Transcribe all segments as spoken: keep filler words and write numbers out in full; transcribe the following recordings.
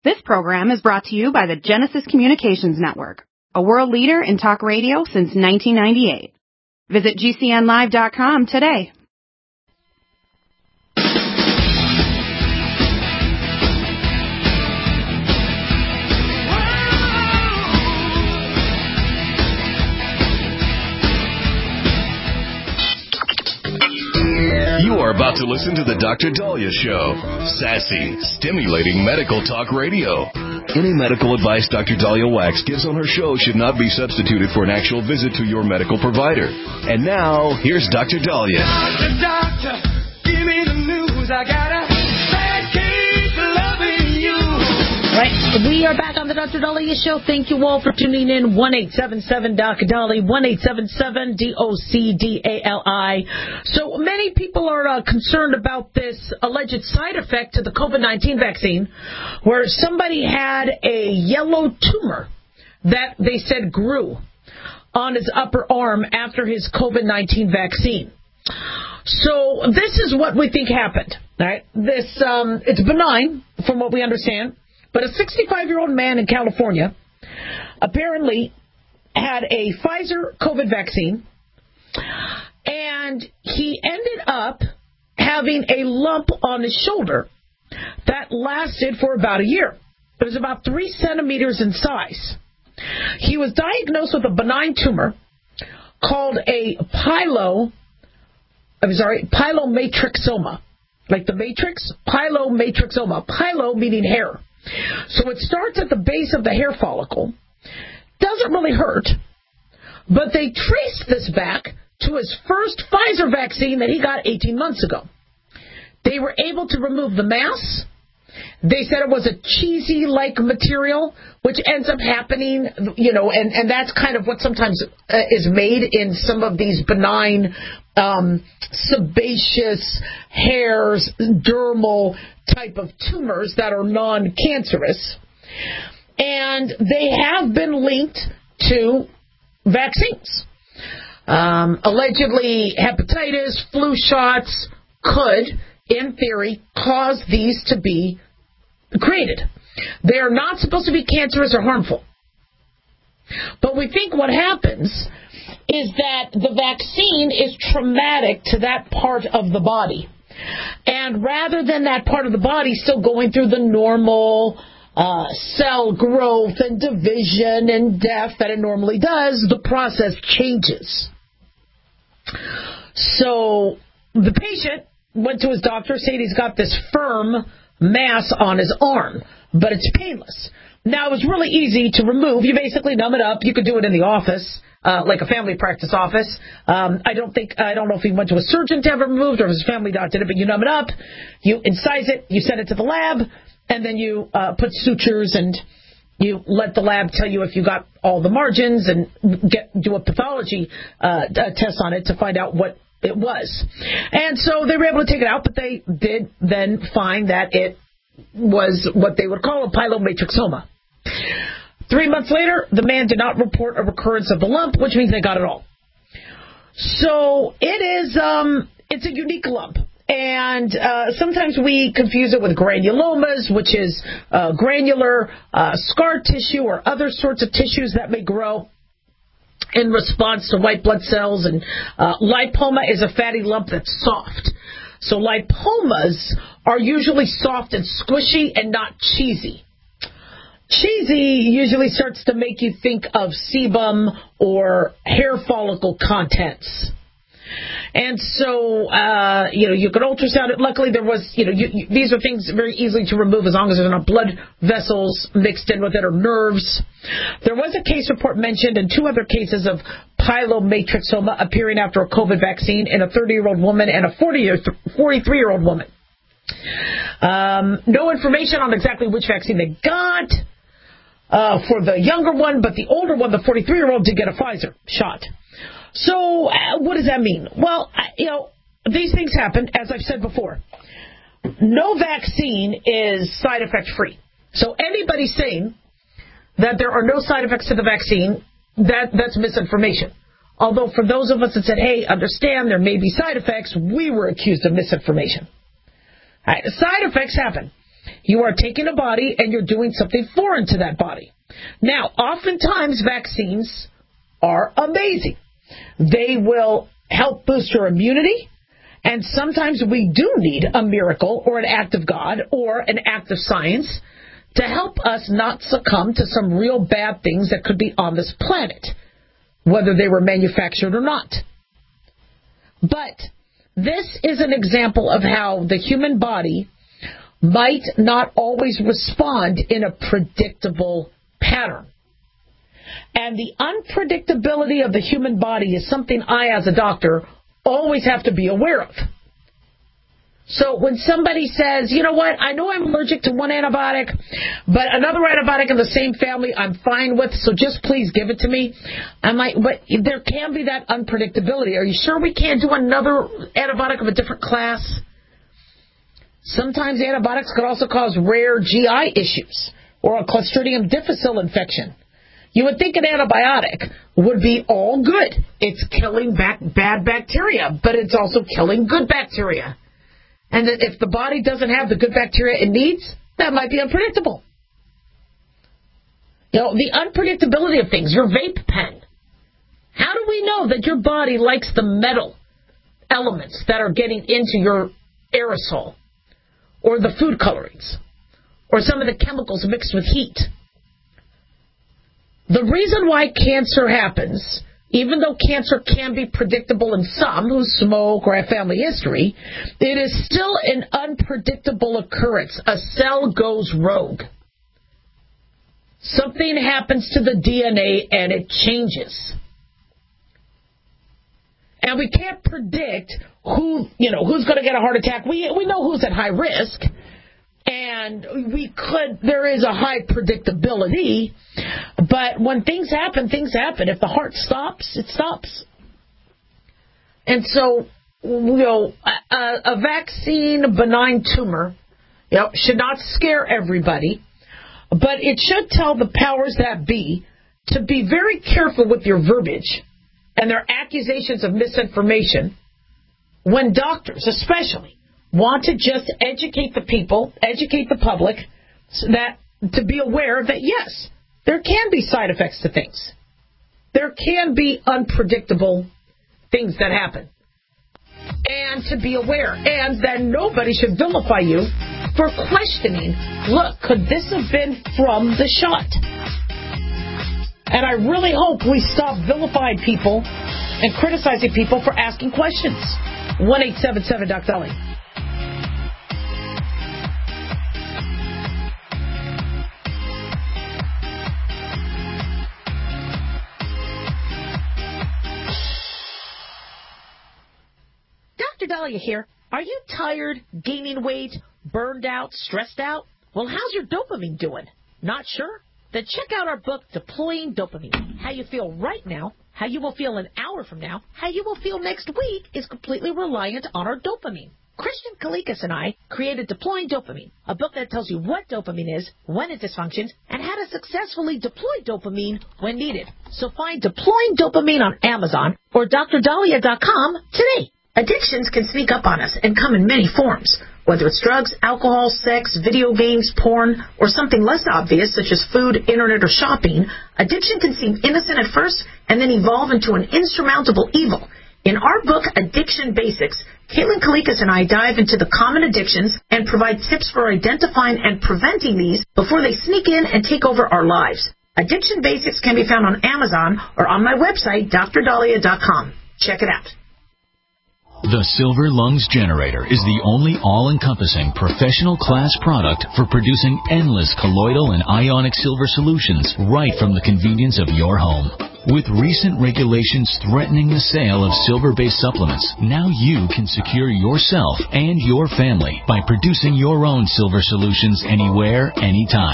This program is brought to you by the Genesis Communications Network, a world leader in talk radio since nineteen ninety-eight. Visit G C N live dot com today. You are about to listen to the Doctor Dahlia Show. Sassy, stimulating medical talk radio. Any medical advice Doctor Dahlia Wax gives on her show should not be substituted for an actual visit to your medical provider. And now, here's Doctor Dahlia. Doctor, doctor, give me the news. I got a bad case of loving you. Right, we are back on the Doctor Dahlia Show. Thank you all for tuning in. one eight seven seven D O C Dahlia, one eight seven seven D O C D A L I. So many people are uh, concerned about this alleged side effect to the COVID nineteen vaccine, where somebody had a yellow tumor that they said grew on his upper arm after his COVID nineteen vaccine. So this is what we think happened. Right? This um, it's benign, from what we understand. But a sixty-five-year-old man in California apparently had a Pfizer COVID vaccine, and he ended up having a lump on his shoulder that lasted for about a year. It was about three centimeters in size. He was diagnosed with a benign tumor called a pylo, I'm sorry, pilomatrixoma. Like the matrix, pilomatrixoma. Pylo meaning hair. So it starts at the base of the hair follicle, doesn't really hurt, but they traced this back to his first Pfizer vaccine that he got eighteen months ago. They were able to remove the mass. They said it was a cheesy-like material, which ends up happening, you know, and, and that's kind of what sometimes uh, is made in some of these benign, um, sebaceous hairs, dermal type of tumors that are non-cancerous. And they have been linked to vaccines. Um, allegedly, hepatitis, flu shots could, in theory, cause these to be created. They are not supposed to be cancerous or harmful. But we think what happens is that the vaccine is traumatic to that part of the body. And rather than that part of the body still going through the normal uh, cell growth and division and death that it normally does, the process changes. So the patient went to his doctor saying he's got this firm mass on his arm, but it's painless. Now, it was really easy to remove. You basically numb it up. You could do it in the office, uh, like a family practice office. Um, I don't think, I don't know if he went to a surgeon to have it removed or if his family doctor did it, but you numb it up, you incise it, you send it to the lab, and then you uh, put sutures and you let the lab tell you if you got all the margins and get do a pathology uh, test on it to find out what it was. And so they were able to take it out, but they did then find that it was what they would call a pilomatrixoma. Three months later, the man did not report a recurrence of the lump, which means they got it all. So it is, um, it's a unique lump. And uh, sometimes we confuse it with granulomas, which is uh, granular uh, scar tissue or other sorts of tissues that may grow in response to white blood cells. And uh, lipoma is a fatty lump that's soft. So lipomas are usually soft and squishy and not cheesy. Cheesy usually starts to make you think of sebum or hair follicle contents. And so, uh, you know, you could ultrasound it. Luckily, there was, you know, you, you, these are things very easily to remove as long as there's not blood vessels mixed in with it or nerves. There was a case report mentioned and two other cases of pilomatrixoma appearing after a COVID vaccine in a thirty-year-old woman and a forty-three-year-old woman. Um, no information on exactly which vaccine they got uh, for the younger one, but the older one, the forty-three-year-old, did get a Pfizer shot. So uh, what does that mean? Well, you know, these things happen, as I've said before. No vaccine is side effect free. So anybody saying that there are no side effects to the vaccine, that that's misinformation. Although for those of us that said, hey, understand there may be side effects, we were accused of misinformation. All right, side effects happen. You are taking a body and you're doing something foreign to that body. Now, oftentimes vaccines are amazing. They will help boost your immunity, and sometimes we do need a miracle or an act of God or an act of science to help us not succumb to some real bad things that could be on this planet, whether they were manufactured or not. But this is an example of how the human body might not always respond in a predictable pattern. And the unpredictability of the human body is something I, as a doctor, always have to be aware of. So when somebody says, you know what, I know I'm allergic to one antibiotic, but another antibiotic in the same family I'm fine with, so just please give it to me. I might, but there can be that unpredictability. Are you sure we can't do another antibiotic of a different class? Sometimes antibiotics could also cause rare G I issues or a Clostridium difficile infection. You would think an antibiotic would be all good. It's killing back bad bacteria, but it's also killing good bacteria. And that if the body doesn't have the good bacteria it needs, that might be unpredictable. You know, the unpredictability of things, your vape pen. How do we know that your body likes the metal elements that are getting into your aerosol, or the food colorings, or some of the chemicals mixed with heat? The reason why cancer happens, even though cancer can be predictable in some who smoke or have family history, it is still an unpredictable occurrence. A cell goes rogue. Something happens to the D N A and it changes. And we can't predict who, you know, who's going to get a heart attack. We we know who's at high risk. And we could, there is a high predictability, but when things happen, things happen. If the heart stops, it stops. And so, you know, a, a vaccine, a benign tumor, you know, should not scare everybody, but it should tell the powers that be to be very careful with your verbiage and their accusations of misinformation when doctors, especially, want to just educate the people, educate the public, so that to be aware that, yes, there can be side effects to things. There can be unpredictable things that happen. And to be aware. And that nobody should vilify you for questioning, look, could this have been from the shot? And I really hope we stop vilifying people and criticizing people for asking questions. one eight seven seven Doc Dolly. Doctor Dahlia here. Are you tired, gaining weight, burned out, stressed out? Well, how's your dopamine doing? Not sure? Then check out our book, Deploying Dopamine. How you feel right now, how you will feel an hour from now, how you will feel next week is completely reliant on our dopamine. Christian Kalikas and I created Deploying Dopamine, a book that tells you what dopamine is, when it dysfunctions, and how to successfully deploy dopamine when needed. So find Deploying Dopamine on Amazon or D R Dahlia dot com today. Addictions can sneak up on us and come in many forms, whether it's drugs, alcohol, sex, video games, porn, or something less obvious such as food, internet, or shopping. Addiction can seem innocent at first and then evolve into an insurmountable evil. In our book, Addiction Basics, Caitlin Kalikas and I dive into the common addictions and provide tips for identifying and preventing these before they sneak in and take over our lives. Addiction Basics can be found on Amazon or on my website, D R Dahlia dot com. Check it out. The Silver Lungs Generator is the only all-encompassing professional-class product for producing endless colloidal and ionic silver solutions right from the convenience of your home. With recent regulations threatening the sale of silver-based supplements, now you can secure yourself and your family by producing your own silver solutions anywhere, anytime.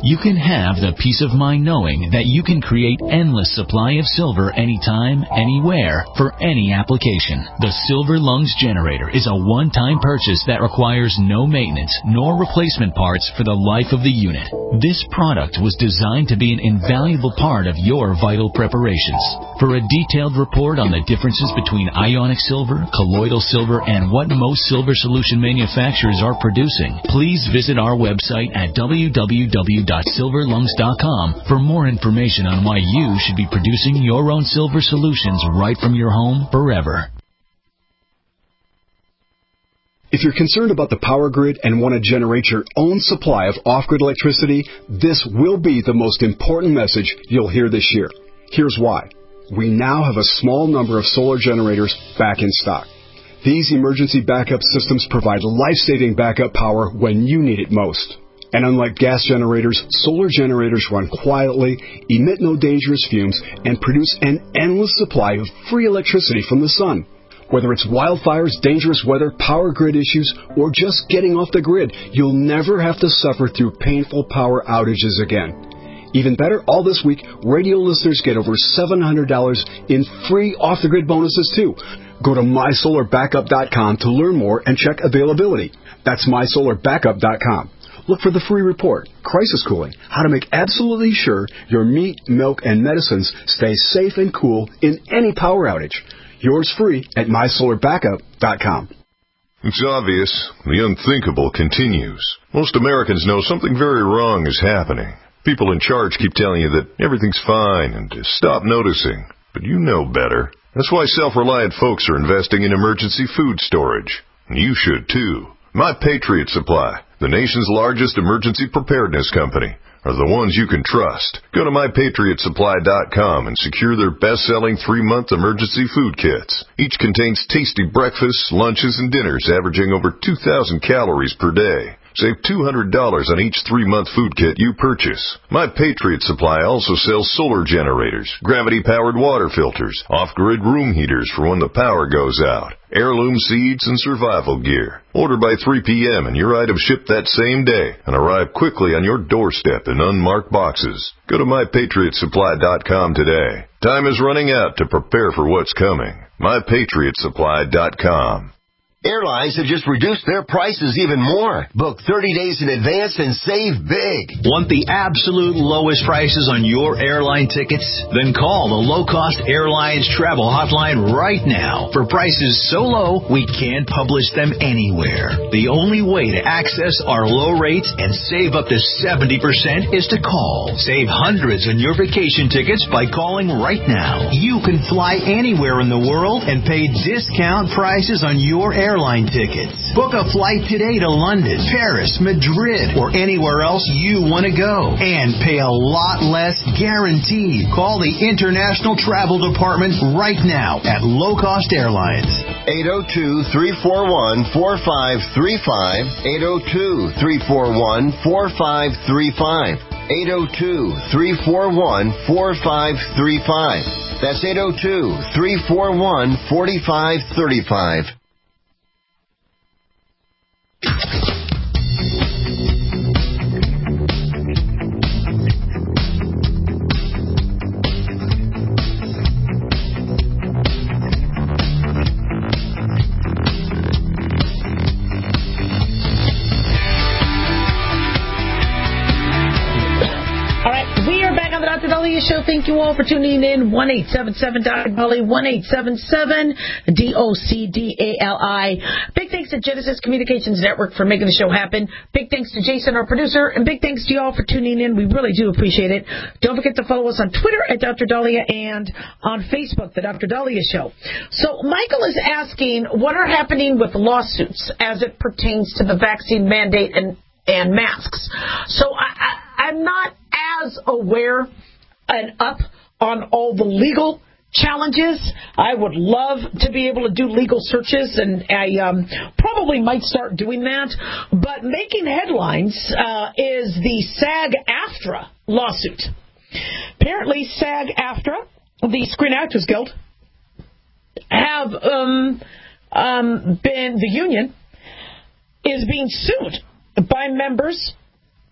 you can have the peace of mind knowing that you can create endless supply of silver anytime, anywhere, for any application. The Silver Lungs Generator is a one-time purchase that requires no maintenance nor replacement parts for the life of the unit. This product was designed to be an invaluable part of your vital preparations. For a detailed report on the differences between ionic silver, colloidal silver, and what most silver solution manufacturers are producing, please visit our website at w w w dot silver lungs dot com for more information on why you should be producing your own silver solutions right from your home forever. If you're concerned about the power grid and want to generate your own supply of off-grid electricity, this will be the most important message you'll hear this year. Here's why. We now have a small number of solar generators back in stock. These emergency backup systems provide life-saving backup power when you need it most. And unlike gas generators, solar generators run quietly, emit no dangerous fumes, and produce an endless supply of free electricity from the sun. Whether it's wildfires, dangerous weather, power grid issues, or just getting off the grid, you'll never have to suffer through painful power outages again. Even better, all this week, radio listeners get over seven hundred dollars in free off-the-grid bonuses, too. Go to my solar backup dot com to learn more and check availability. That's my solar backup dot com. Look for the free report, Crisis Cooling, how to make absolutely sure your meat, milk, and medicines stay safe and cool in any power outage. Yours free at my solar backup dot com. It's obvious. The unthinkable continues. Most Americans know something very wrong is happening. People in charge keep telling you that everything's fine and to stop noticing. But you know better. That's why self-reliant folks are investing in emergency food storage. And you should, too. My Patriot Supply, the nation's largest emergency preparedness company, are the ones you can trust. Go to my patriot supply dot com and secure their best-selling three-month emergency food kits. Each contains tasty breakfasts, lunches, and dinners averaging over two thousand calories per day. Save two hundred dollars on each three-month food kit you purchase. My Patriot Supply also sells solar generators, gravity-powered water filters, off-grid room heaters for when the power goes out, heirloom seeds, and survival gear. Order by three p.m. and your items ship that same day and arrive quickly on your doorstep in unmarked boxes. Go to my patriot supply dot com today. Time is running out to prepare for what's coming. my patriot supply dot com. Airlines have just reduced their prices even more. Book thirty days in advance and save big. Want the absolute lowest prices on your airline tickets? Then call the Low Cost Airlines Travel Hotline right now. For prices so low, we can't publish them anywhere. The only way to access our low rates and save up to seventy percent is to call. Save hundreds on your vacation tickets by calling right now. You can fly anywhere in the world and pay discount prices on your airline airline tickets. Book a flight today to London, Paris, Madrid, or anywhere else you want to go. And pay a lot less guaranteed. Call the International Travel Department right now at Low Cost Airlines. eight oh two, three four one, four five three five. eight oh two, three four one, four five three five. eight oh two, three four one, four five three five. That's eight oh two, three four one, four five three five. Doctor Dahlia Show. Thank you all for tuning in. one eight seven seven Doctor Dolly, one eight seven seven D O C D A L I. Big thanks to Genesis Communications Network for making the show happen. Big thanks to Jason, our producer, and big thanks to you all for tuning in. We really do appreciate it. Don't forget to follow us on Twitter at Doctor Dahlia and on Facebook, The Doctor Dahlia Show. So Michael is asking what are happening with lawsuits as it pertains to the vaccine mandate and, and masks. So I, I, I'm not as aware and up on all the legal challenges. I would love to be able to do legal searches, and I um, probably might start doing that. But making headlines uh, is the SAG-AFTRA lawsuit. Apparently, SAG-AFTRA, the Screen Actors Guild, have um, um, been, the union is being sued by members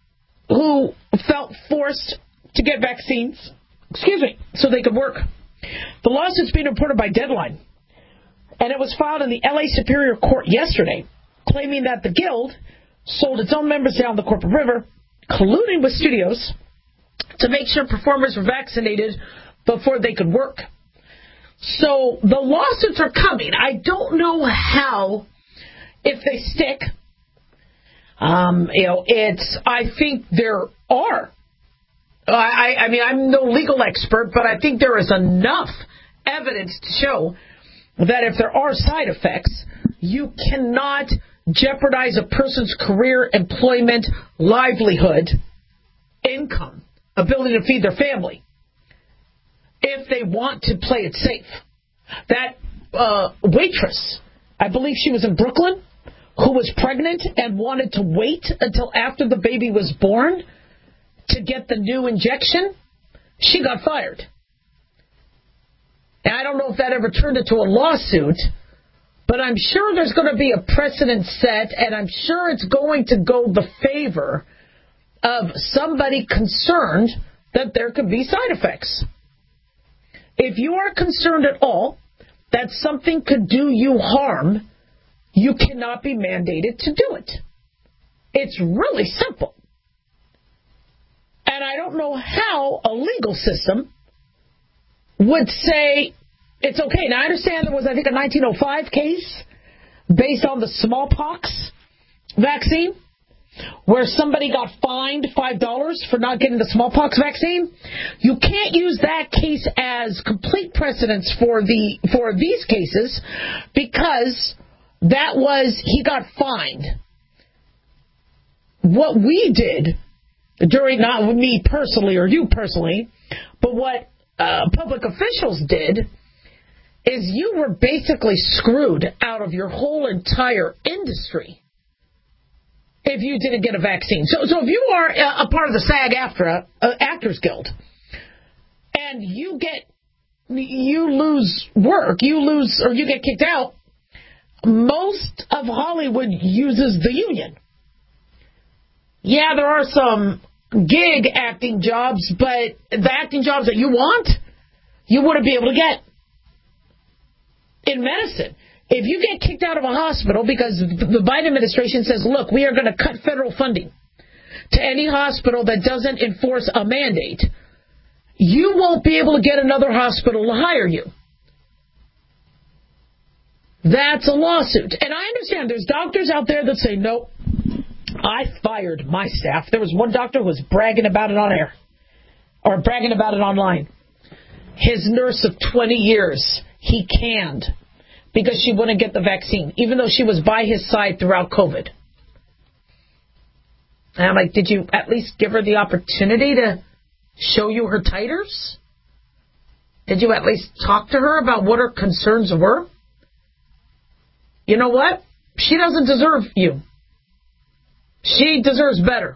who felt forced to get vaccines, excuse me, so they could work. The lawsuit's being reported by Deadline, and it was filed in the L A Superior Court yesterday, claiming that the Guild sold its own members down the corporate river, colluding with studios to make sure performers were vaccinated before they could work. So the lawsuits are coming. I don't know how, if they stick. Um, you know, it's. I think there are. I, I mean, I'm no legal expert, but I think there is enough evidence to show that if there are side effects, you cannot jeopardize a person's career, employment, livelihood, income, ability to feed their family if they want to play it safe. That uh, waitress, I believe she was in Brooklyn, who was pregnant and wanted to wait until after the baby was born to get the new injection, she got fired. And I don't know if that ever turned into a lawsuit, but I'm sure there's going to be a precedent set, and I'm sure it's going to go the favor of somebody concerned that there could be side effects. If you are concerned at all that something could do you harm, you cannot be mandated to do it. It's really simple. And I don't know how a legal system would say it's okay. Now, I understand there was, I think, a nineteen oh five case based on the smallpox vaccine where somebody got fined five dollars for not getting the smallpox vaccine. You can't use that case as complete precedence for the for these cases because that was, he got fined. What we did during, not me personally or you personally, but what uh, public officials did is you were basically screwed out of your whole entire industry if you didn't get a vaccine. So, so if you are a, a part of the SAG-AFTRA uh, Actors Guild and you get, you lose work, you lose, or you get kicked out, most of Hollywood uses the union. Yeah, there are some gig acting jobs, but the acting jobs that you want, you wouldn't be able to get. In medicine, if you get kicked out of a hospital because the Biden administration says, look, we are going to cut federal funding to any hospital that doesn't enforce a mandate, you won't be able to get another hospital to hire you. That's a lawsuit. And I understand there's doctors out there that say, nope, I fired my staff. There was one doctor who was bragging about it on air or bragging about it online. His nurse of twenty years, he canned because she wouldn't get the vaccine, even though she was by his side throughout COVID. And I'm like, did you at least give her the opportunity to show you her titers? Did you at least talk to her about what her concerns were? You know what? She doesn't deserve you. She deserves better.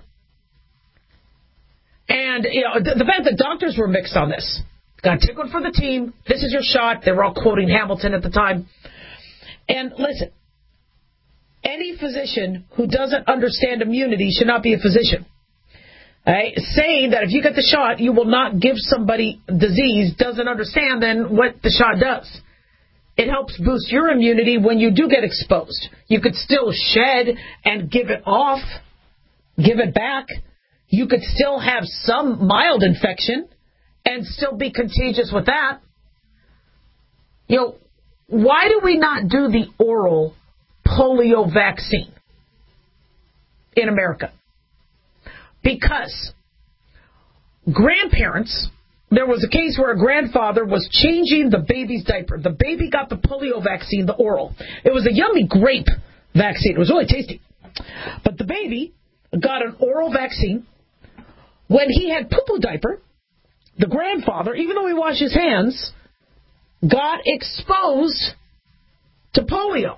And, you know, the, the fact that doctors were mixed on this. Got to take one for the team. This is your shot. They were all quoting Hamilton at the time. And listen, any physician who doesn't understand immunity should not be a physician. Right? Saying that if you get the shot, you will not give somebody disease doesn't understand then what the shot does. It helps boost your immunity when you do get exposed. You could still shed and give it off, give it back. You could still have some mild infection and still be contagious with that. You know, why do we not do the oral polio vaccine in America? Because grandparents, there was a case where a grandfather was changing the baby's diaper. The baby got the polio vaccine, the oral. It was a yummy grape vaccine. It was really tasty. But the baby got an oral vaccine. When he had poo-poo diaper, the grandfather, even though he washed his hands, got exposed to polio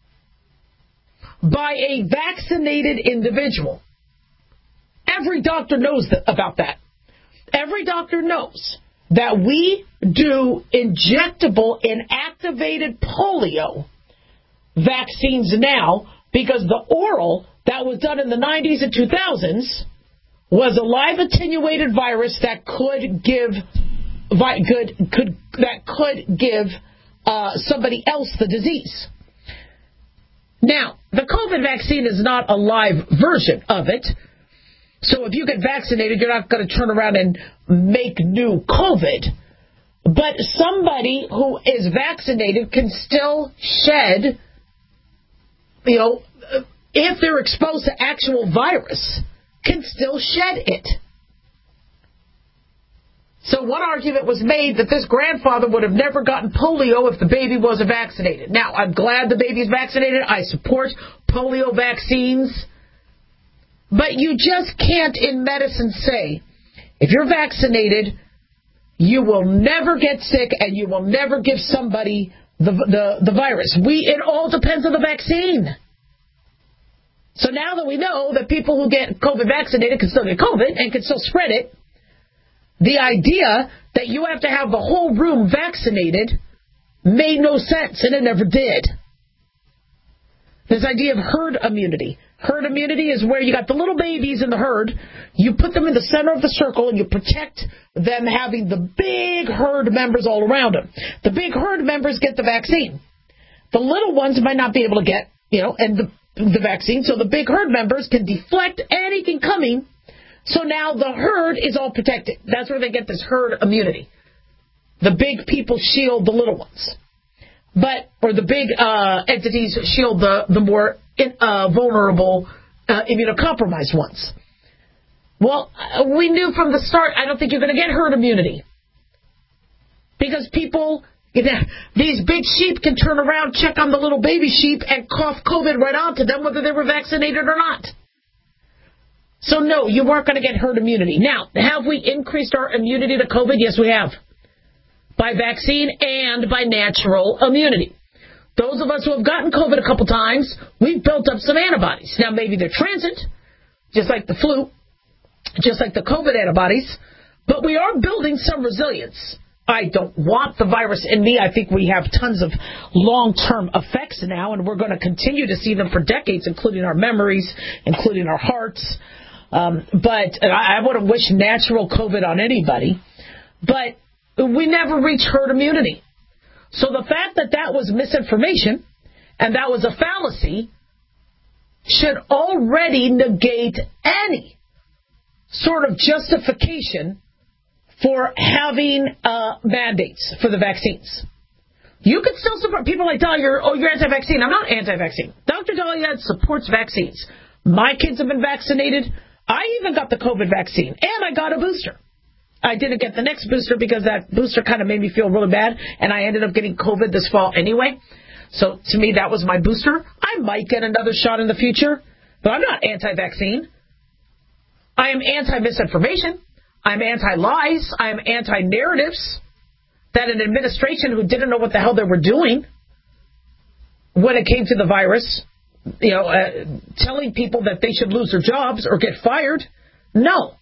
by a vaccinated individual. Every doctor knows that, about that. Every doctor knows that we do injectable inactivated polio vaccines now because the oral that was done in the nineties and two thousands was a live attenuated virus that could give vi- could, could that could give uh, somebody else the disease. Now, the COVID vaccine is not a live version of it. So if you get vaccinated, you're not going to turn around and make new COVID. But somebody who is vaccinated can still shed, you know, if they're exposed to actual virus, can still shed it. So one argument was made that this grandfather would have never gotten polio if the baby wasn't vaccinated. Now, I'm glad the baby's vaccinated. I support polio vaccines. But you just can't in medicine say, if you're vaccinated, you will never get sick and you will never give somebody the the, the virus. We It all depends on the vaccine. So now that we know that people who get COVID vaccinated can still get COVID and can still spread it, the idea that you have to have the whole room vaccinated made no sense, and it never did. This idea of herd immunity. Herd immunity is where you got the little babies in the herd, you put them in the center of the circle, and you protect them having the big herd members all around them. The big herd members get the vaccine. The little ones might not be able to get, you know, and the, the vaccine, so the big herd members can deflect anything coming. So now the herd is all protected. That's where they get this herd immunity. The big people shield the little ones. But, or the big uh, entities shield the, the more in, uh, vulnerable, uh, immunocompromised ones. Well, we knew from the start, I don't think you're going to get herd immunity. Because people, you know, these big sheep can turn around, check on the little baby sheep, and cough COVID right onto them, whether they were vaccinated or not. So no, you weren't going to get herd immunity. Now, have we increased our immunity to COVID? Yes, we have. By vaccine and by natural immunity. Those of us who have gotten COVID a couple times, we've built up some antibodies. Now, maybe they're transient, just like the flu, just like the COVID antibodies, but we are building some resilience. I don't want the virus in me. I think we have tons of long-term effects now, and we're going to continue to see them for decades, including our memories, including our hearts. Um, but I, I wouldn't wish natural COVID on anybody. But we never reached herd immunity. So the fact that that was misinformation and that was a fallacy should already negate any sort of justification for having uh, mandates for the vaccines. You could still support people like Dahlia. Oh, you're anti-vaccine. I'm not anti-vaccine. Doctor Dahlia supports vaccines. My kids have been vaccinated. I even got the COVID vaccine, and I got a booster. I didn't get the next booster because that booster kind of made me feel really bad, and I ended up getting COVID this fall anyway. So to me, that was my booster. I might get another shot in the future, but I'm not anti-vaccine. I am anti-misinformation. I'm anti-lies. I'm anti-narratives that an administration who didn't know what the hell they were doing when it came to the virus, you know, uh, telling people that they should lose their jobs or get fired. No.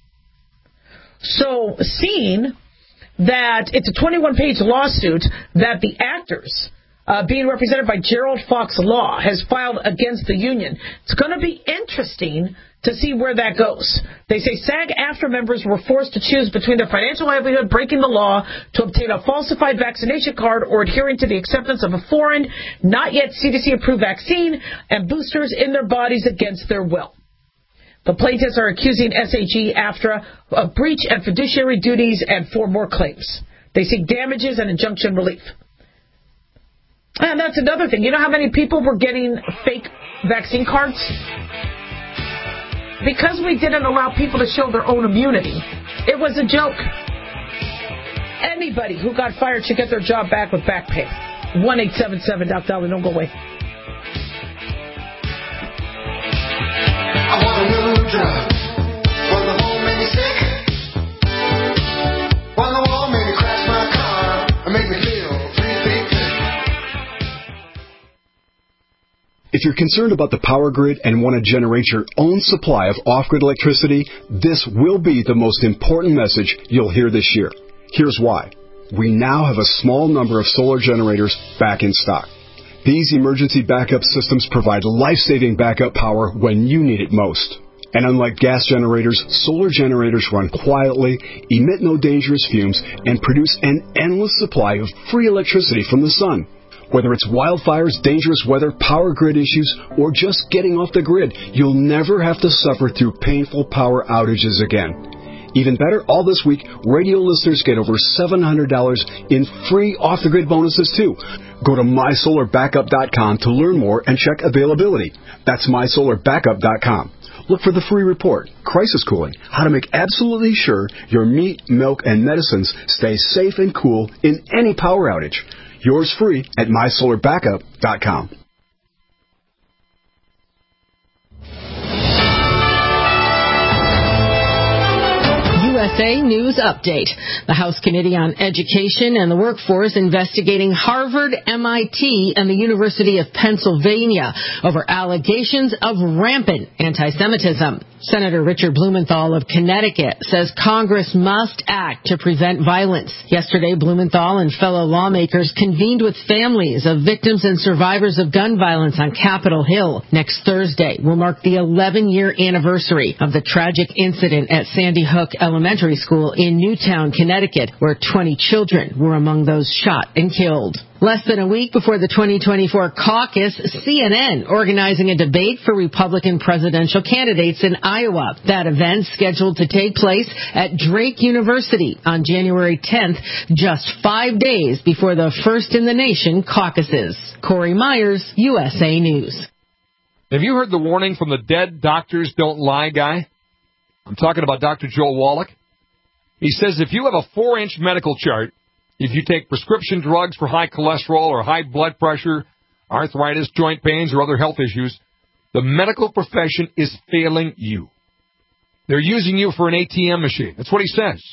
So seeing that it's a twenty-one page lawsuit that the actors, uh, being represented by Gerald Fox Law, has filed against the union, it's going to be interesting to see where that goes. They say SAG-AFTRA members were forced to choose between their financial livelihood, breaking the law to obtain a falsified vaccination card, or adhering to the acceptance of a foreign, not yet C D C-approved vaccine and boosters in their bodies against their will. The plaintiffs are accusing SAG-AFTRA of breach and fiduciary duties and four more claims. They seek damages and injunction relief. And that's another thing. You know how many people were getting fake vaccine cards? Because we didn't allow people to show their own immunity, it was a joke. Anybody who got fired should get their job back with back pay. one eight seven seven Doc Dolly. Don't go away. I want a new drug. When the home made me sick. When the wall made me crash my car and make me feel three feet thick. If you're concerned about the power grid and want to generate your own supply of off-grid electricity, this will be the most important message you'll hear this year. Here's why. We now have a small number of solar generators back in stock. These emergency backup systems provide life-saving backup power when you need it most. And unlike gas generators, solar generators run quietly, emit no dangerous fumes, and produce an endless supply of free electricity from the sun. Whether it's wildfires, dangerous weather, power grid issues, or just getting off the grid, you'll never have to suffer through painful power outages again. Even better, all this week, radio listeners get over seven hundred dollars in free off-the-grid bonuses, too. Go to my solar backup dot com to learn more and check availability. That's my solar backup dot com. Look for the free report, Crisis Cooling, how to make absolutely sure your meat, milk, and medicines stay safe and cool in any power outage. Yours free at my solar backup dot com. U S A News Update. The House Committee on Education and the Workforce investigating Harvard, M I T, and the University of Pennsylvania over allegations of rampant anti-Semitism. Senator Richard Blumenthal of Connecticut says Congress must act to prevent violence. Yesterday, Blumenthal and fellow lawmakers convened with families of victims and survivors of gun violence on Capitol Hill. Next Thursday will mark the eleven-year anniversary of the tragic incident at Sandy Hook Elementary School in Newtown, Connecticut, where twenty children were among those shot and killed. Less than a week before the twenty twenty-four caucus, C N N organizing a debate for Republican presidential candidates in Iowa. That event scheduled to take place at Drake University on January tenth, just five days before the first in the nation caucuses. Corey Myers, U S A News. Have you heard the warning from the dead doctors don't lie guy? I'm talking about Doctor Joel Wallach. He says if you have a four-inch medical chart, if you take prescription drugs for high cholesterol or high blood pressure, arthritis, joint pains, or other health issues, the medical profession is failing you. They're using you for an A T M machine. That's what he says.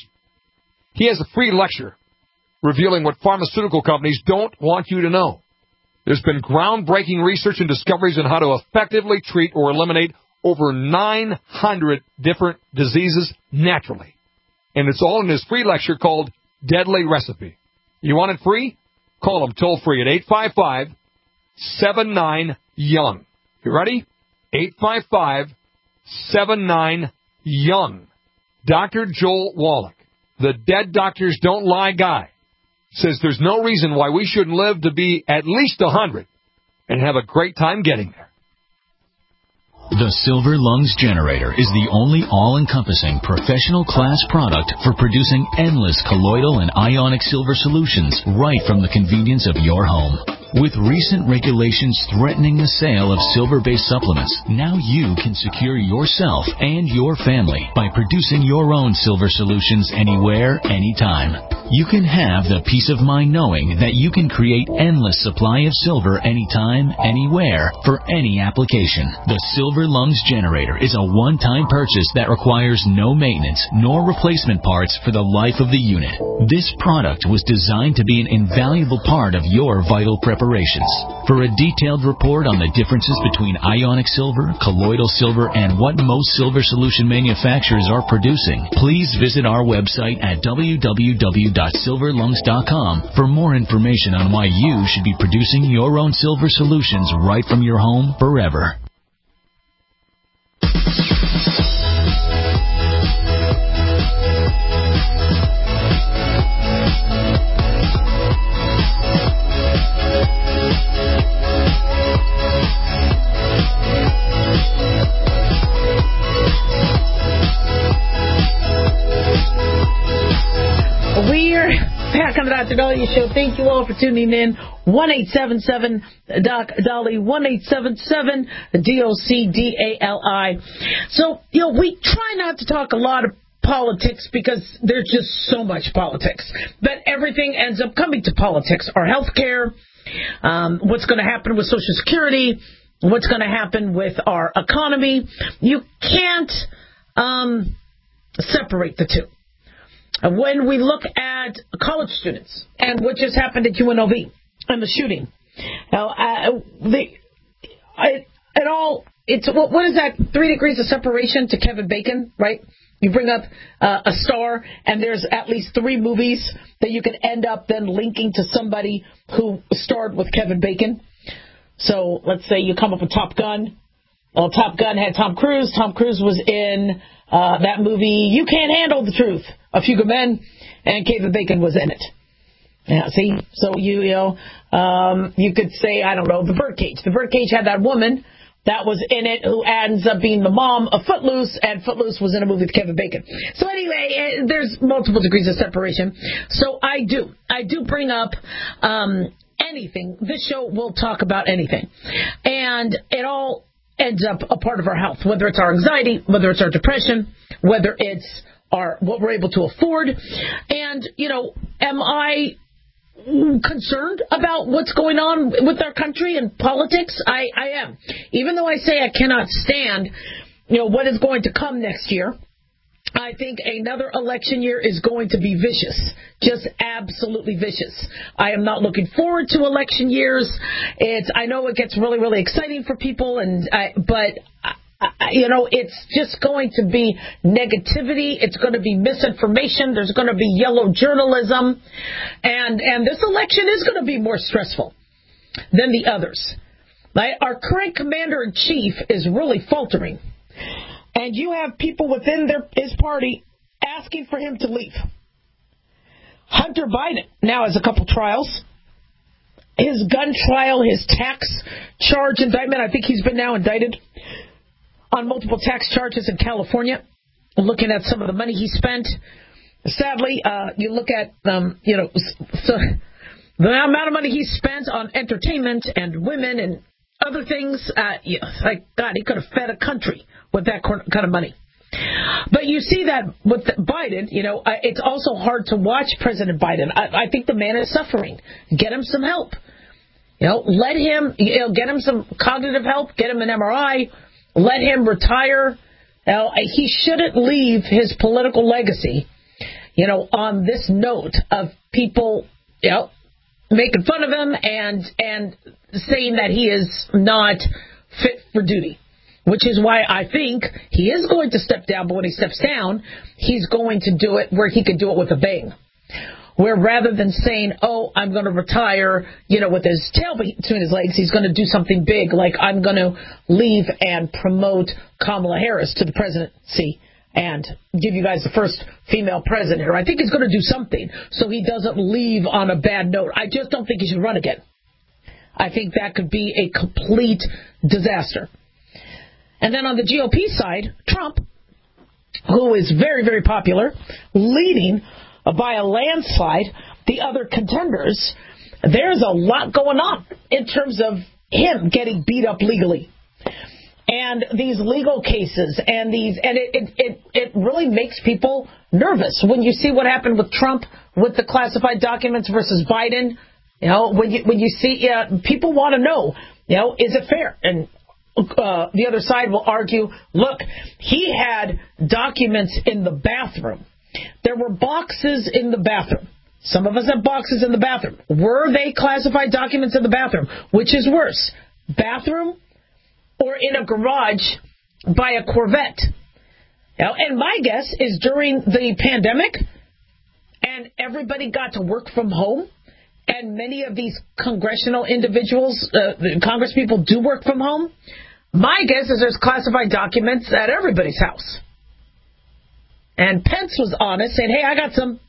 He has a free lecture revealing what pharmaceutical companies don't want you to know. There's been groundbreaking research and discoveries on how to effectively treat or eliminate over nine hundred different diseases naturally. And it's all in his free lecture called Deadly Recipe. You want it free? Call him toll free at eight five five, seven nine, young. You ready? eight five five, seven nine, young. Doctor Joel Wallach, the dead doctors don't lie guy, says there's no reason why we shouldn't live to be at least one hundred and have a great time getting there. The Silver Lungs Generator is the only all-encompassing professional class product for producing endless colloidal and ionic silver solutions right from the convenience of your home. With recent regulations threatening the sale of silver-based supplements, now you can secure yourself and your family by producing your own silver solutions anywhere, anytime. You can have the peace of mind knowing that you can create endless supply of silver anytime, anywhere, for any application. The Silver Lungs Generator is a one-time purchase that requires no maintenance nor replacement parts for the life of the unit. This product was designed to be an invaluable part of your vital preparations. For a detailed report on the differences between ionic silver, colloidal silver, and what most silver solution manufacturers are producing, please visit our website at w w w dot silver lungs dot com for more information on why you should be producing your own silver solutions right from your home forever. We're back on the Doctor Dahlia Show. Thank you all for tuning in. one eight seven seven Doc Dolly, one eight seven seven D O C D A L I. So, you know, we try not to talk a lot of politics because there's just so much politics. But everything ends up coming to politics. Our health care, um, what's going to happen with Social Security, what's going to happen with our economy. You can't um, separate the two. When we look at college students and what just happened at U N L V and the shooting, now, uh, the, it, it all, it's, what, what is that, three degrees of separation to Kevin Bacon, right? You bring up uh, a star, and there's at least three movies that you can end up then linking to somebody who starred with Kevin Bacon. So let's say you come up with Top Gun, Well, Top Gun had Tom Cruise. Tom Cruise was in uh, that movie, You Can't Handle the Truth, A Few Good Men, and Kevin Bacon was in it. Yeah, see? So you, you know, um, you could say, I don't know, The Birdcage. The Birdcage had that woman that was in it who ends up being the mom of Footloose, and Footloose was in a movie with Kevin Bacon. So anyway, there's multiple degrees of separation. So I do. I do bring up um, anything. This show will talk about anything. And it all ends up a part of our health, whether it's our anxiety, whether it's our depression, whether it's our what we're able to afford. And, you know, am I concerned about what's going on with our country and politics? I, I am. Even though I say I cannot stand, you know, what is going to come next year, I think another election year is going to be vicious, just absolutely vicious. I am not looking forward to election years. It's I know it gets really, really exciting for people, and I, but I, you know, it's just going to be negativity. It's going to be misinformation. There's going to be yellow journalism, and and this election is going to be more stressful than the others. Right? Our current commander in chief is really faltering. And you have people within their, his party asking for him to leave. Hunter Biden now has a couple trials. His gun trial, his tax charge indictment, I think he's been now indicted on multiple tax charges in California, looking at some of the money he spent. Sadly, uh, you look at, um, you know, so the amount of money he spent on entertainment and women and other things, uh, like, God, he could have fed a country with that kind of money. But you see that with Biden, you know, it's also hard to watch President Biden. I, I think the man is suffering. Get him some help. You know, let him, you know, get him some cognitive help, get him an M R I, let him retire. You know, he shouldn't leave his political legacy, you know, on this note of people, you know, making fun of him and and saying that he is not fit for duty, which is why I think he is going to step down. But when he steps down, he's going to do it where he can do it with a bang. Where rather than saying, oh, I'm going to retire, you know, with his tail between his legs, he's going to do something big, like I'm going to leave and promote Kamala Harris to the presidency and give you guys the first female president here. I think he's going to do something so he doesn't leave on a bad note. I just don't think he should run again. I think that could be a complete disaster. And then on the G O P side, Trump, who is very, very popular, leading by a landslide the other contenders, there's a lot going on in terms of him getting beat up legally. And these legal cases and these, and it, it, it, it really makes people nervous when you see what happened with Trump with the classified documents versus Biden. You know, when you, when you see, yeah, people want to know, you know, is it fair? And uh, the other side will argue, look, he had documents in the bathroom. There were boxes in the bathroom. Some of us have boxes in the bathroom. Were they classified documents in the bathroom? Which is worse, bathroom or in a garage by a Corvette? Now, and my guess is during the pandemic and everybody got to work from home, and many of these congressional individuals, uh, the Congress people do work from home, my guess is there's classified documents at everybody's house. And Pence was honest, saying, hey, I got some.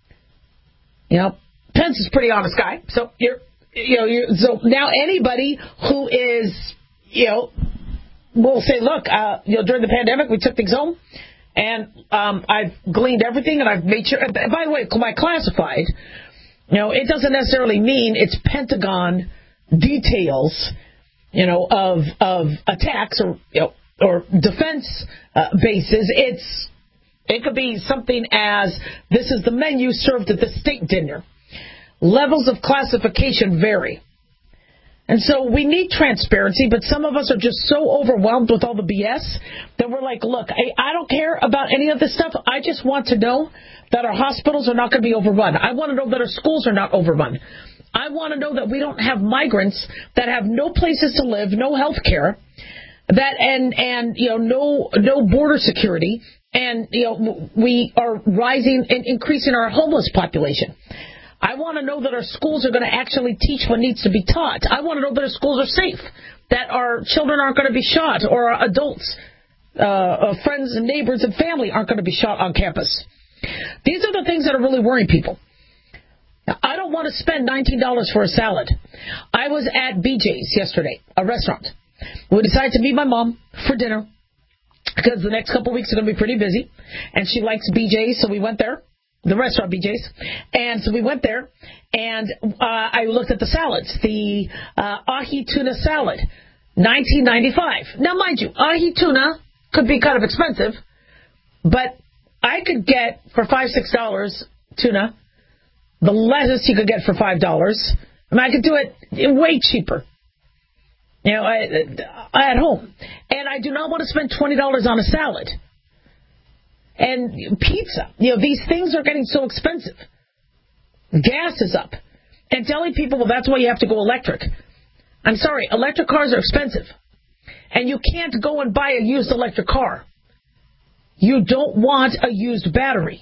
You know, Pence is a pretty honest guy. So you're, you know, you're, so now anybody who is, you know, will say, look, uh, you know, during the pandemic, we took things home, and um, I've gleaned everything, and I've made sure. By the way, my classified, you know, it doesn't necessarily mean it's Pentagon details, you know, of of attacks or you know, or defense uh, bases. It's It could be something as, this is the menu served at the state dinner. Levels of classification vary. And so we need transparency, but some of us are just so overwhelmed with all the B S that we're like, look, I, I don't care about any of this stuff. I just want to know that our hospitals are not going to be overrun. I want to know that our schools are not overrun. I want to know that we don't have migrants that have no places to live, no health care, that and and you know no no border security. And, you know, we are rising and increasing our homeless population. I want to know that our schools are going to actually teach what needs to be taught. I want to know that our schools are safe, that our children aren't going to be shot, or our adults, uh, uh, friends and neighbors and family aren't going to be shot on campus. These are the things that are really worrying people. Now, I don't want to spend nineteen dollars for a salad. I was at B J's yesterday, a restaurant. We decided to meet my mom for dinner because the next couple of weeks are going to be pretty busy, and she likes B J's, so we went there. The restaurant B J's. And so we went there, and uh, I looked at the salads. The uh, ahi tuna salad, nineteen ninety-five. Now, mind you, ahi tuna could be kind of expensive, but I could get for five, six dollars tuna, the lettuce you could get for five dollars. I mean, I could do it way cheaper, you know, I, at home. And I do not want to spend twenty dollars on a salad. And pizza. You know, these things are getting so expensive. Gas is up. And telling people, well, that's why you have to go electric. I'm sorry, electric cars are expensive. And you can't go and buy a used electric car. You don't want a used battery.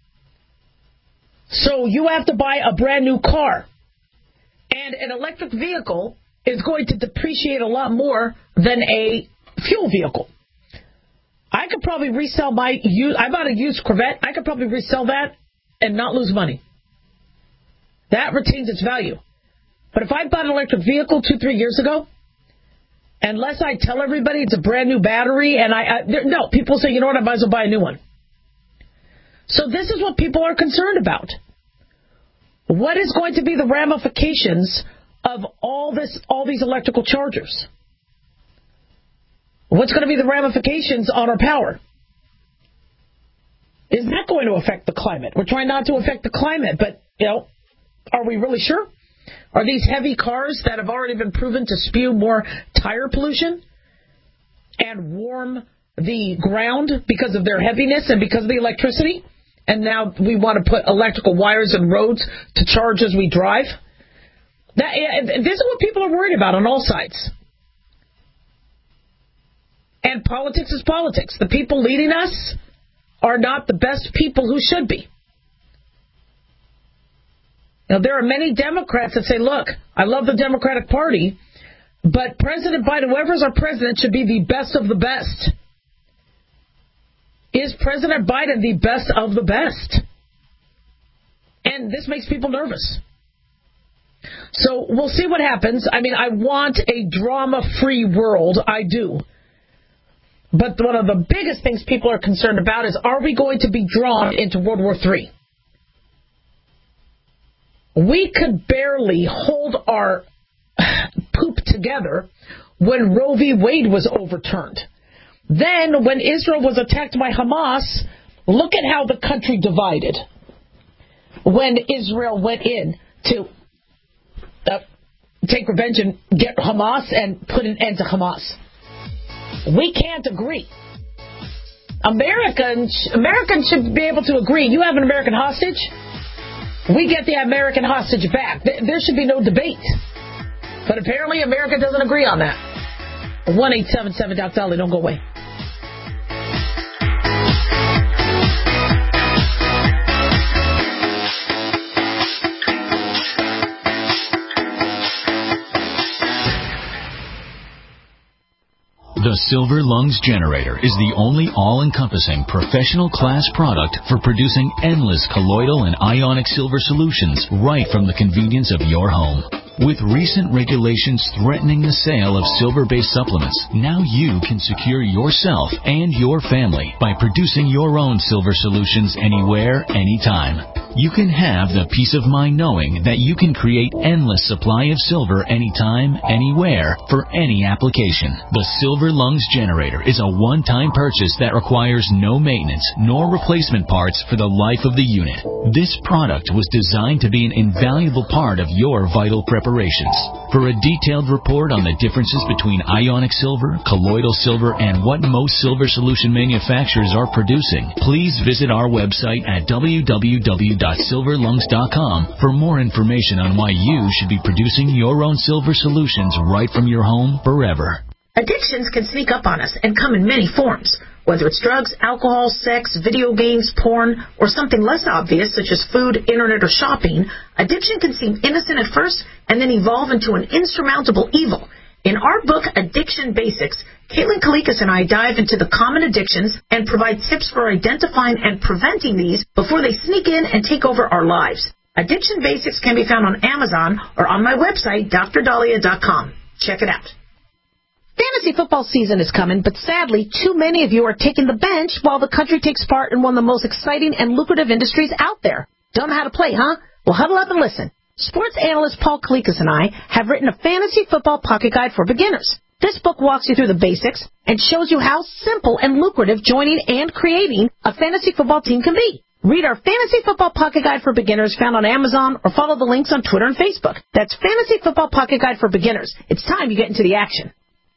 So you have to buy a brand new car. And an electric vehicle is going to depreciate a lot more than a fuel vehicle. I could probably resell my used, I bought a used Corvette. I could probably resell that and not lose money. That retains its value. But if I bought an electric vehicle two, three years ago, unless I tell everybody it's a brand new battery, and I, I no, people say, you know what, I might as well buy a new one. So this is what people are concerned about. What is going to be the ramifications of all this, all these electrical chargers? What's going to be the ramifications on our power? Is that going to affect the climate? We're trying not to affect the climate, but, you know, are we really sure? Are these heavy cars that have already been proven to spew more tire pollution and warm the ground because of their heaviness and because of the electricity? And now we want to put electrical wires in roads to charge as we drive? That, this is what people are worried about on all sides. And politics is politics. The people leading us are not the best people who should be. Now, there are many Democrats that say, look, I love the Democratic Party, but President Biden, whoever's our president, should be the best of the best. Is President Biden the best of the best? And this makes people nervous. So we'll see what happens. I mean, I want a drama-free world. I do. But one of the biggest things people are concerned about is, are we going to be drawn into World War Three? We could barely hold our poop together when Roe v. Wade was overturned. Then, when Israel was attacked by Hamas, look at how the country divided when Israel went in to uh, take revenge and get Hamas and put an end to Hamas. We can't agree. Americans, Americans should be able to agree. You have an American hostage, we get the American hostage back. There should be no debate. But apparently America doesn't agree on that. one eight seven seven Doc Dolly, don't go away. The Silver Lungs Generator is the only all-encompassing professional class product for producing endless colloidal and ionic silver solutions right from the convenience of your home. With recent regulations threatening the sale of silver-based supplements, now you can secure yourself and your family by producing your own silver solutions anywhere, anytime. You can have the peace of mind knowing that you can create endless supply of silver anytime, anywhere, for any application. The Silver Lungs Generator is a one-time purchase that requires no maintenance nor replacement parts for the life of the unit. This product was designed to be an invaluable part of your vital preparations. For a detailed report on the differences between ionic silver, colloidal silver, and what most silver solution manufacturers are producing, please visit our website at w w w dot silver lungs dot com for more information on why you should be producing your own silver solutions right from your home forever. Addictions can sneak up on us and come in many forms. Whether it's drugs, alcohol, sex, video games, porn, or something less obvious such as food, internet, or shopping, addiction can seem innocent at first and then evolve into an insurmountable evil. In our book, Addiction Basics, Caitlin Kalikas and I dive into the common addictions and provide tips for identifying and preventing these before they sneak in and take over our lives. Addiction Basics can be found on Amazon or on my website, D R Dahlia dot com. Check it out. Fantasy football season is coming, but sadly, too many of you are taking the bench while the country takes part in one of the most exciting and lucrative industries out there. Don't know how to play, huh? Well, huddle up and listen. Sports analyst Paul Kalikas and I have written a fantasy football pocket guide for beginners. This book walks you through the basics and shows you how simple and lucrative joining and creating a fantasy football team can be. Read our Fantasy Football Pocket Guide for Beginners found on Amazon or follow the links on Twitter and Facebook. That's Fantasy Football Pocket Guide for Beginners. It's time you get into the action.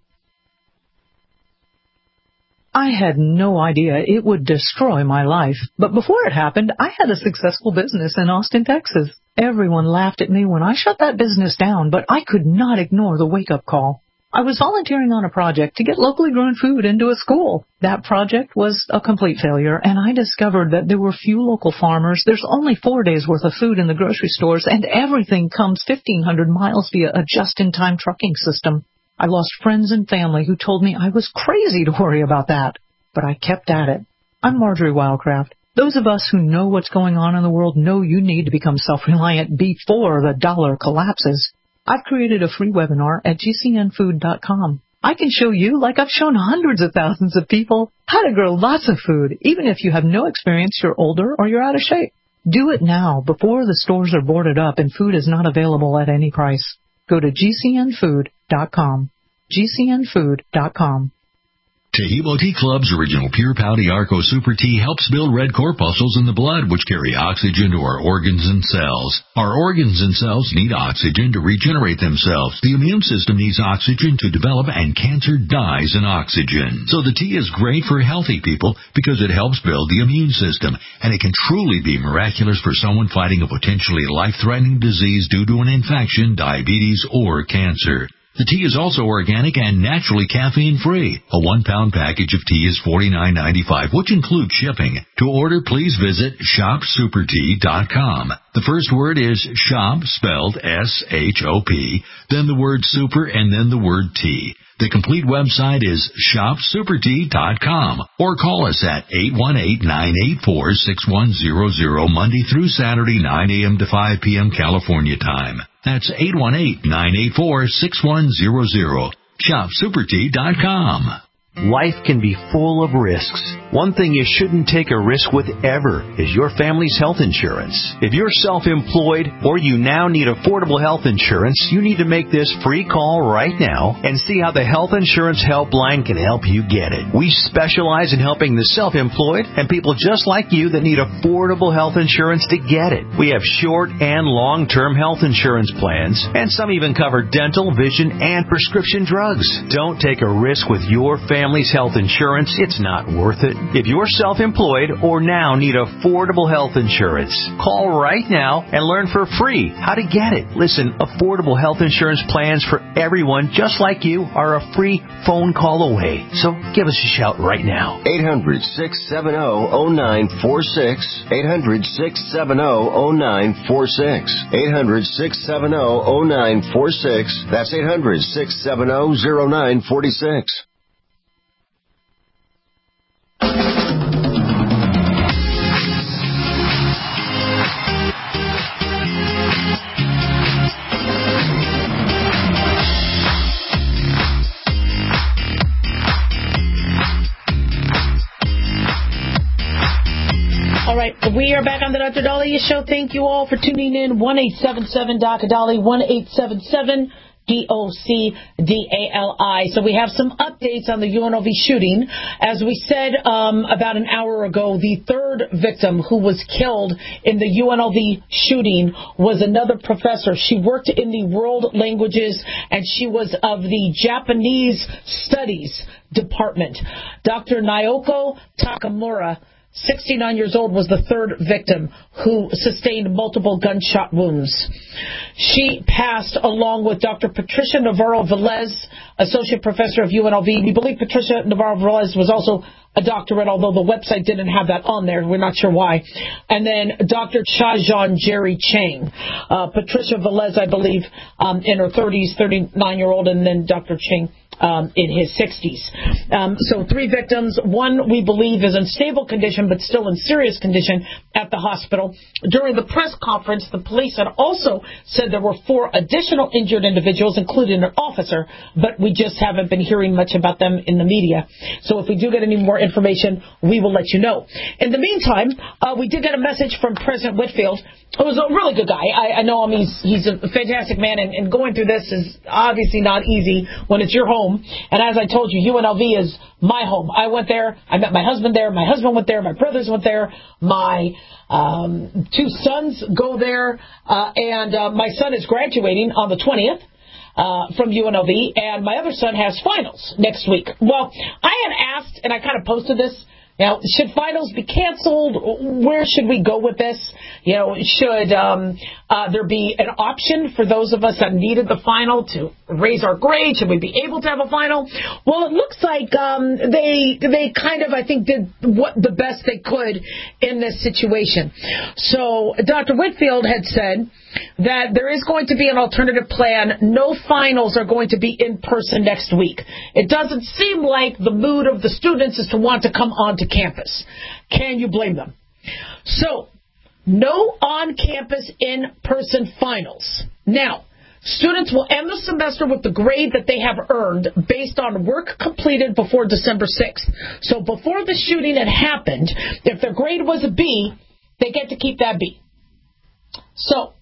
I had no idea it would destroy my life, but before it happened, I had a successful business in Austin, Texas. Everyone laughed at me when I shut that business down, but I could not ignore the wake-up call. I was volunteering on a project to get locally grown food into a school. That project was a complete failure, and I discovered that there were few local farmers. There's only four days' worth of food in the grocery stores, and everything comes fifteen hundred miles via a just-in-time trucking system. I lost friends and family who told me I was crazy to worry about that, but I kept at it. I'm Marjorie Wildcraft. Those of us who know what's going on in the world know you need to become self-reliant before the dollar collapses. I've created a free webinar at G C N food dot com. I can show you, like I've shown hundreds of thousands of people, how to grow lots of food, even if you have no experience, you're older, or you're out of shape. Do it now, before the stores are boarded up and food is not available at any price. Go to G C N food dot com. G C N food dot com. Taheebo Tea Club's original Pure Pouty Arco Super Tea helps build red corpuscles in the blood, which carry oxygen to our organs and cells. Our organs and cells need oxygen to regenerate themselves. The immune system needs oxygen to develop, and cancer dies in oxygen. So the tea is great for healthy people because it helps build the immune system, and it can truly be miraculous for someone fighting a potentially life-threatening disease due to an infection, diabetes, or cancer. The tea is also organic and naturally caffeine-free. A one-pound package of tea is forty-nine ninety-five, which includes shipping. To order, please visit shop super tea dot com. The first word is shop, spelled S H O P, then the word super, and then the word tea. The complete website is shop super tea dot com, or call us at eight one eight, nine eight four, six one zero zero, Monday through Saturday, nine a.m. to five p.m. California time. That's eight one eight, nine eight four, six one zero zero. shop super tea dot com. Life can be full of risks. One thing you shouldn't take a risk with ever is your family's health insurance. If you're self-employed or you now need affordable health insurance, you need to make this free call right now and see how the Health Insurance Helpline can help you get it. We specialize in helping the self-employed and people just like you that need affordable health insurance to get it. We have short and long-term health insurance plans, and some even cover dental, vision, and prescription drugs. Don't take a risk with your family. Family's health insurance, it's not worth it. If you're self-employed or now need affordable health insurance, call right now and learn for free how to get it. Listen, affordable health insurance plans for everyone just like you are a free phone call away. So give us a shout right now. eight hundred, six seven zero, zero nine four six. eight hundred, six seven zero, zero nine four six. eight hundred, six seven zero, zero nine four six. That's eight hundred, six seven zero, zero nine four six. All right, we are back on the Doctor Dahlia Show. Thank you all for tuning in. one eight seven seven D O C D A L I, one eight seven seven D O C D A L I. So we have some updates on the U N L V shooting. As we said um, about an hour ago, the third victim who was killed in the U N L V shooting was another professor. She worked in the world languages, and she was of the Japanese Studies Department. Doctor Naoko Takamura, sixty-nine years old, was the third victim who sustained multiple gunshot wounds. She passed along with Doctor Patricia Navarro-Velez, Associate Professor of U N L V. We believe Patricia Navarro-Velez was also a doctorate, although the website didn't have that on there. We're not sure why. And then Doctor Chajan Jerry Chang. Uh, Patricia Velez, I believe, um, in her thirties, thirty-nine-year-old, and then Doctor Chang um, in his sixties. Um, so three victims. One, we believe, is in stable condition, but still in serious condition at the hospital. During the press conference, the police had also said there were four additional injured individuals, including an officer, but we just haven't been hearing much about them in the media. So if we do get any more information, we will let you know. In the meantime, uh, we did get a message from President Whitfield, who was a really good guy. I, I know him. He's, he's a fantastic man, and, and going through this is obviously not easy when it's your home. And as I told you, U N L V is my home. I went there. I met my husband there. My husband went there. My brothers went there. My um, two sons go there. Uh, and uh, my son is graduating on the twentieth. Uh, from U N L V, and my other son has finals next week. Well, I had asked, and I kind of posted this, you know, should finals be canceled? Where should we go with this? You know, should um, uh, there be an option for those of us that needed the final to raise our grade? Should we be able to have a final? Well, it looks like um, they they kind of, I think, did what the best they could in this situation. So Doctor Whitfield had said that there is going to be an alternative plan. No finals are going to be in person next week. It doesn't seem like the mood of the students is to want to come onto campus. Can you blame them? So, no on-campus in-person finals. Now, students will end the semester with the grade that they have earned based on work completed before December sixth. So before the shooting had happened, if their grade was a B, they get to keep that B. So,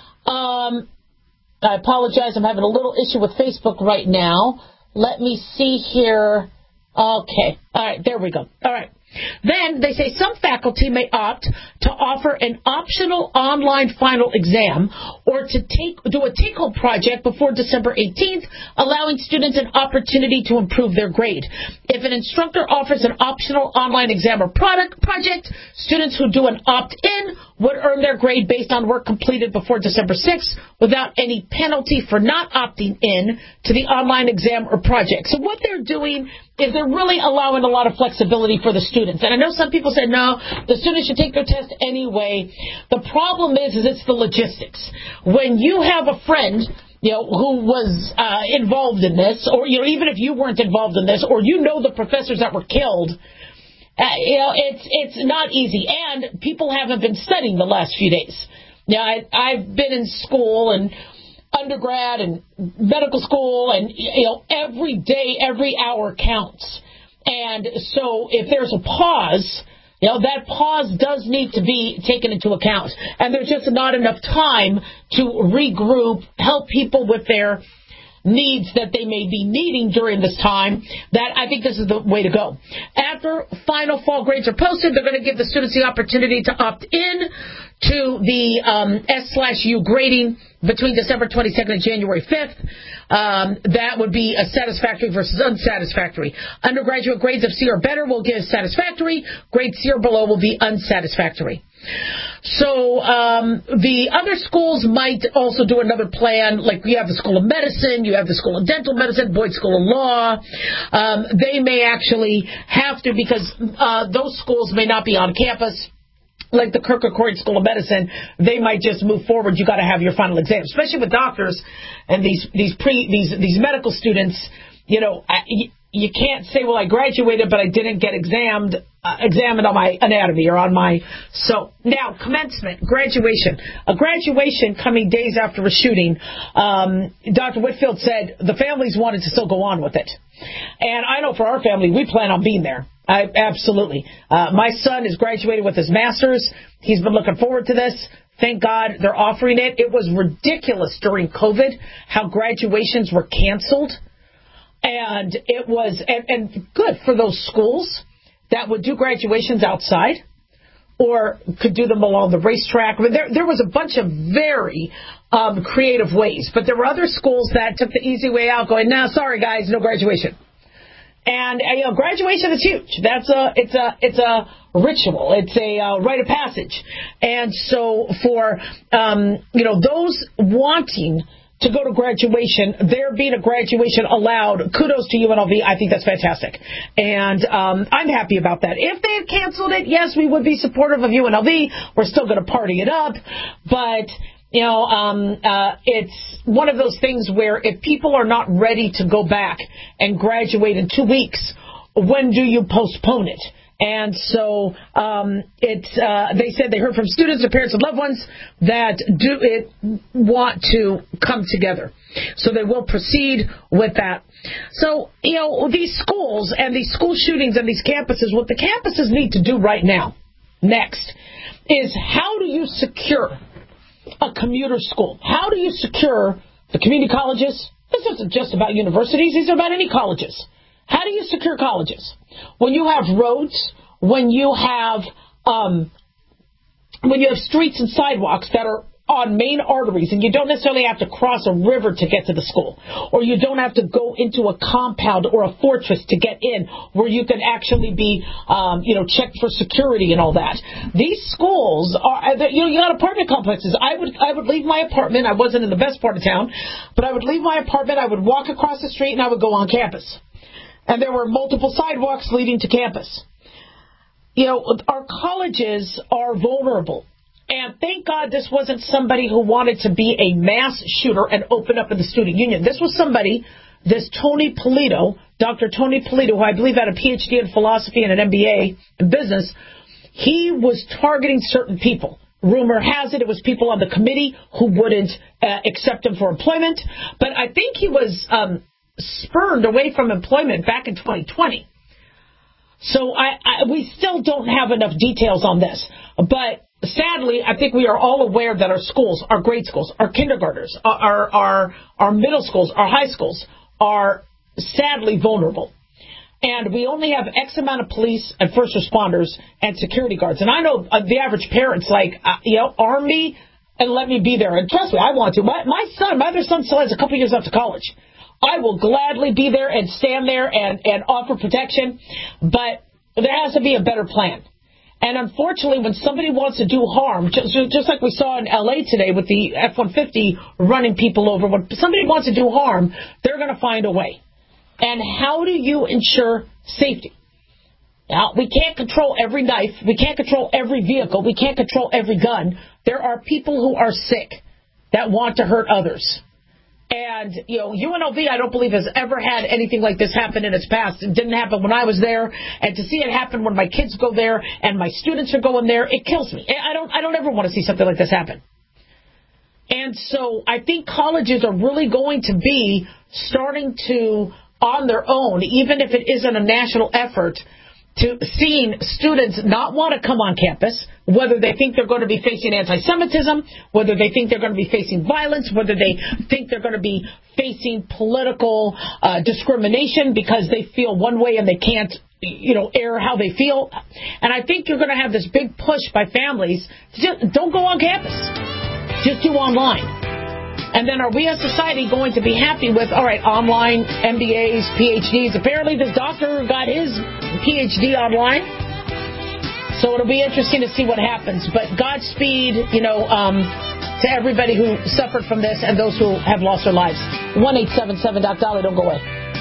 Um, I apologize. I'm having a little issue with Facebook right now. Let me see here. Okay. All right. There we go. All right. Then they say some faculty may opt to offer an optional online final exam or to take do a take-home project before December eighteenth, allowing students an opportunity to improve their grade. If an instructor offers an optional online exam or product project, students who do an opt-in would earn their grade based on work completed before December sixth without any penalty for not opting in to the online exam or project. So what they're doing is they're really allowing a lot of flexibility for the students. And I know some people said, no, the students should take their test anyway. The problem is, is it's the logistics. When you have a friend, you know, who was uh, involved in this, or, you know, even if you weren't involved in this, or you know the professors that were killed, uh, you know, it's it's not easy. And people haven't been studying the last few days. Now, I, I've been in school and undergrad and medical school, and, you know, every day, every hour counts. And so if there's a pause, you know, that pause does need to be taken into account. And there's just not enough time to regroup, help people with their needs that they may be needing during this time, that I think this is the way to go. After final fall grades are posted, they're going to give the students the opportunity to opt in to the um, S slash U grading between December twenty-second and January fifth. Um, that would be a satisfactory versus unsatisfactory. Undergraduate grades of C or better will give satisfactory. Grades C or below will be unsatisfactory. So um, the other schools might also do another plan, like you have the School of Medicine, you have the School of Dental Medicine, Boyd School of Law. Um, they may actually have to, because uh, those schools may not be on campus. Like the Kirk Accord School of Medicine, they might just move forward. You got to have your final exam, especially with doctors and these these pre these these medical students. You know, you, you can't say, well, I graduated, but I didn't get examined uh, examined on my anatomy or on my. So now commencement, graduation, a graduation coming days after a shooting. Um, Doctor Whitfield said the families wanted to still go on with it, and I know for our family, we plan on being there. I, absolutely. Uh, my son is graduating with his master's. He's been looking forward to this. Thank God they're offering it. It was ridiculous during COVID how graduations were canceled. And it was, and, and good for those schools that would do graduations outside or could do them along the racetrack. I mean, there, there was a bunch of very um, creative ways. But there were other schools that took the easy way out going, no, sorry, guys, no graduation. And uh, you know, graduation is huge. That's a it's a it's a ritual. It's a uh, rite of passage. And so for um, you know those wanting to go to graduation, there being a graduation allowed, kudos to U N L V. I think that's fantastic. And um, I'm happy about that. If they had canceled it, yes, we would be supportive of U N L V. We're still going to party it up. But, you know, um, uh, it's one of those things where if people are not ready to go back and graduate in two weeks, when do you postpone it? And so um, it's, uh, they said they heard from students and parents and loved ones that do it want to come together. So they will proceed with that. So, you know, these schools and these school shootings and these campuses, what the campuses need to do right now, next, is how do you secure a commuter school? How do you secure the community colleges? This isn't just about universities. These are about any colleges. How do you secure colleges? When you have roads, when you have um, when you have streets and sidewalks that are on main arteries, and you don't necessarily have to cross a river to get to the school, or you don't have to go into a compound or a fortress to get in, where you can actually be, um, you know, checked for security and all that. These schools are, you know, you got apartment complexes. I would, I would leave my apartment. I wasn't in the best part of town, but I would leave my apartment. I would walk across the street, and I would go on campus. And there were multiple sidewalks leading to campus. You know, our colleges are vulnerable. And thank God this wasn't somebody who wanted to be a mass shooter and open up in the student union. This was somebody, this Tony Polito, Doctor Tony Polito, who I believe had a P H D in philosophy and an M B A in business. He was targeting certain people. Rumor has it it was people on the committee who wouldn't uh, accept him for employment. But I think he was um, spurned away from employment back in twenty twenty. So I, I, we still don't have enough details on this. But sadly, I think we are all aware that our schools, our grade schools, our kindergartners, our, our, our middle schools, our high schools are sadly vulnerable. And we only have X amount of police and first responders and security guards. And I know uh, the average parent's like, uh, you know, arm me and let me be there. And trust me, I want to. My, my son, my other son still has a couple years left to college. I will gladly be there and stand there and, and offer protection. But there has to be a better plan. And unfortunately, when somebody wants to do harm, just, just like we saw in L A today with the F one fifty running people over, when somebody wants to do harm, they're going to find a way. And how do you ensure safety? Now, we can't control every knife. We can't control every vehicle. We can't control every gun. There are people who are sick that want to hurt others. And, you know, U N L V, I don't believe, has ever had anything like this happen in its past. It didn't happen when I was there. And to see it happen when my kids go there and my students are going there, it kills me. I don't, I don't ever want to see something like this happen. And so I think colleges are really going to be starting to, on their own, even if it isn't a national effort, to seeing students not want to come on campus, whether they think they're going to be facing anti-Semitism, whether they think they're going to be facing violence, whether they think they're going to be facing political uh, discrimination because they feel one way and they can't, you know, air how they feel. And I think you're going to have this big push by families to just don't go on campus. Just do online. And then are we as society going to be happy with, all right, online, M B As, P H Ds? Apparently this doctor got his P H D online. So it'll be interesting to see what happens. But Godspeed, you know, um, to everybody who suffered from this and those who have lost their lives. one eight seven seven Doc Dolly, don't go away.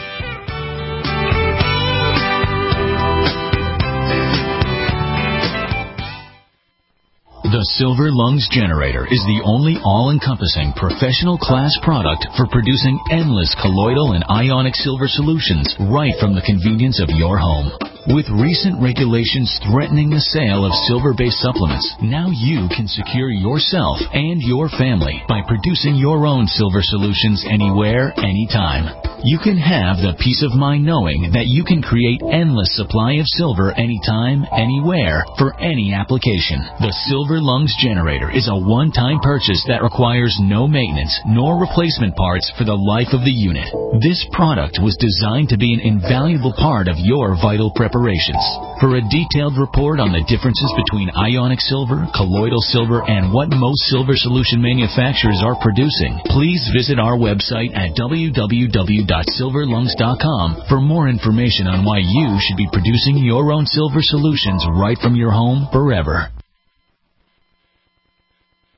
The Silver Lungs Generator is the only all-encompassing professional class product for producing endless colloidal and ionic silver solutions right from the convenience of your home. With recent regulations threatening the sale of silver-based supplements, now you can secure yourself and your family by producing your own silver solutions anywhere, anytime. You can have the peace of mind knowing that you can create endless supply of silver anytime, anywhere, for any application. The Silver Lungs Generator is a one-time purchase that requires no maintenance nor replacement parts for the life of the unit. This product was designed to be an invaluable part of your vital preparations. For a detailed report on the differences between ionic silver, colloidal silver, and what most silver solution manufacturers are producing, please visit our website at w w w dot silver lungs dot com for more information on why you should be producing your own silver solutions right from your home forever.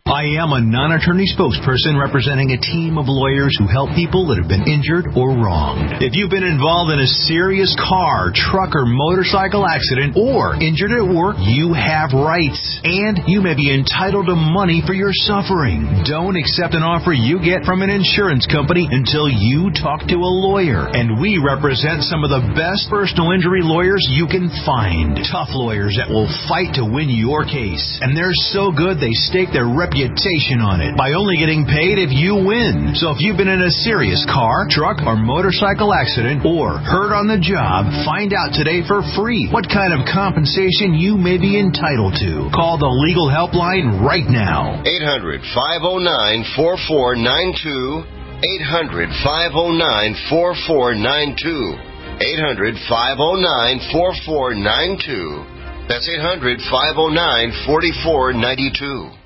I am a non-attorney spokesperson representing a team of lawyers who help people that have been injured or wronged. If you've been involved in a serious car, truck, or motorcycle accident or injured at work, you have rights, and you may be entitled to money for your suffering. Don't accept an offer you get from an insurance company until you talk to a lawyer, and we represent some of the best personal injury lawyers you can find. Tough lawyers that will fight to win your case, and they're so good they stake their reputation on it by only getting paid if you win. So if you've been in a serious car, truck, or motorcycle accident or hurt on the job, find out today for free what kind of compensation you may be entitled to. Call the legal helpline right now. eight hundred, five oh nine, four four nine two. eight hundred, five oh nine, four four nine two. eight hundred, five oh nine, four four nine two. That's eight hundred, five oh nine, four four nine two.